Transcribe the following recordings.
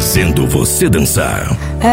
fazendo você dançar.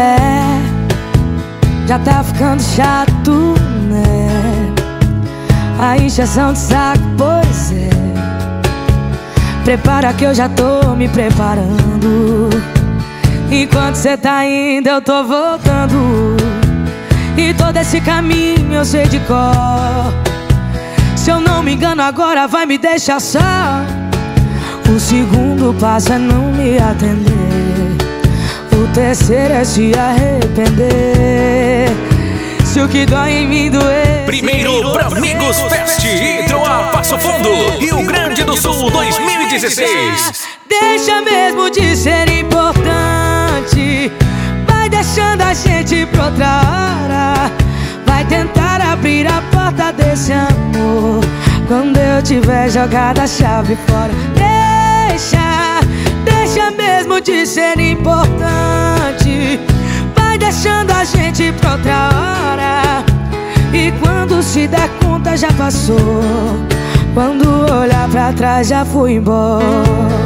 Já tá ficando chato, né? A encheção de saco, pois é. Prepara que eu já tô me preparando. Enquanto cê tá indo, eu tô voltando. E todo esse caminho eu sei de cor. Se eu não me engano agora vai me deixar só. O segundo passo é não me atender. O terceiro é se arrepender. Se o que dói em mim doer. Primeiro Bramigos Fest Hidroa Passo Fundo, Rio Grande do Sul 2016. Deixa mesmo de ser importante. Vai deixando a gente pra outra hora. Vai tentar abrir a porta desse amor quando eu tiver jogado a chave fora. Deixa mesmo de ser importante. Vai deixando a gente pra outra hora. E quando se der conta já passou. Quando olhar pra trás já fui embora.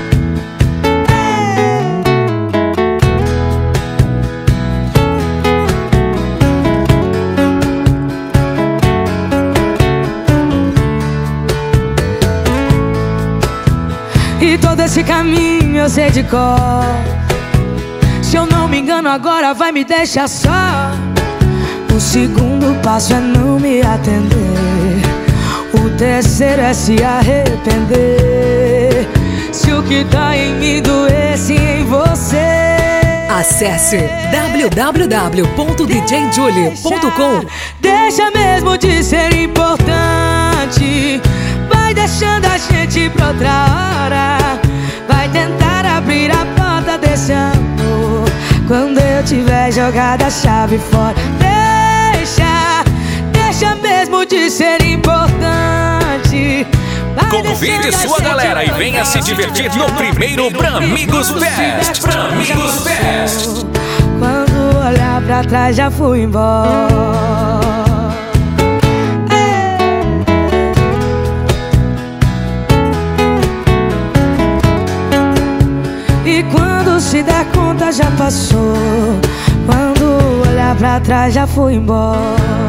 E todo esse caminho eu sei de cor. Se eu não me engano agora vai me deixar só. O segundo passo é não me atender. O terceiro é se arrepender. Se o que tá em mim doesse em você. Acesse www.djjulie.com. Deixa mesmo de ser importante. Vai deixando a gente pra outra hora. Vai tentar abrir a porta desse amor quando eu tiver jogado a chave fora. Deixa mesmo de ser importante. Convide sua galera e venha se divertir no primeiro Bramigos Fest. Bramigos Fest. Quando olhar pra trás já fui embora. E quando se der conta já passou. Quando olhar pra trás já fui embora.